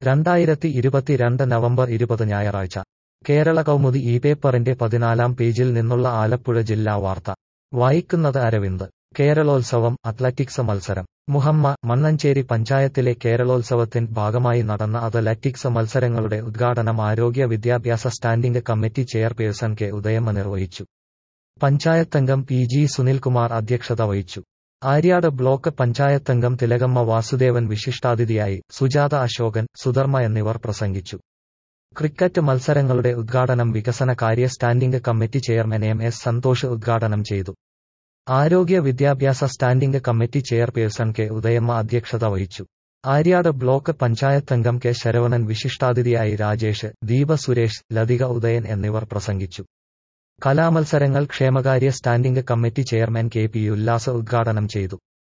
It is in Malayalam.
2022 നവംബർ 20 ഞായറാഴ്ച കേരള കൗമുദി ഈ പേപ്പറിന്റെ 14-ാം പേജിൽ നിന്നുള്ള ആലപ്പുഴ ജില്ലാ വാർത്ത വായിക്കുന്നത് അരവിന്ദ്. കേരളോത്സവം അത്ലറ്റിക്സ് മത്സരം. മുഹമ്മ മണ്ണഞ്ചേരി പഞ്ചായത്തിലെ കേരളോത്സവത്തിന്റെ ഭാഗമായി നടന്ന അത്ലറ്റിക്സ് മത്സരങ്ങളുടെ ഉദ്ഘാടനം ആരോഗ്യ വിദ്യാഭ്യാസ standing committee chairperson K Udayamma നിർവഹിച്ചു. പഞ്ചായത്തംഗം പി.ജി. സുനിൽകുമാർ അധ്യക്ഷത വഹിച്ചു. ആര്യാട് ബ്ലോക്ക് പഞ്ചായത്തംഗം തിലകമ്മ വാസുദേവൻ വിശിഷ്ടാതിഥിയായി, സുജാത അശോകൻ, സുധർമ്മ എന്നിവർ പ്രസംഗിച്ചു. ക്രിക്കറ്റ് മത്സരങ്ങളുടെ ഉദ്ഘാടനം വികസന കാര്യ standing committee chairman M S. Santhosh ഉദ്ഘാടനം ചെയ്തു. ആരോഗ്യ വിദ്യാഭ്യാസ standing committee chairperson K Udayamma അധ്യക്ഷത വഹിച്ചു. ആര്യാട് ബ്ലോക്ക് പഞ്ചായത്തംഗം കെ ശരവണൻ വിശിഷ്ടാതിഥിയായി, രാജേഷ്, ദീപ സുരേഷ്, ലതിക ഉദയൻ എന്നിവർ പ്രസംഗിച്ചു. കലാമത്സരങ്ങൾ ക്ഷേമകാര്യ standing committee chairman K P. Ullas ഉദ്ഘാടനം ചെയ്തു.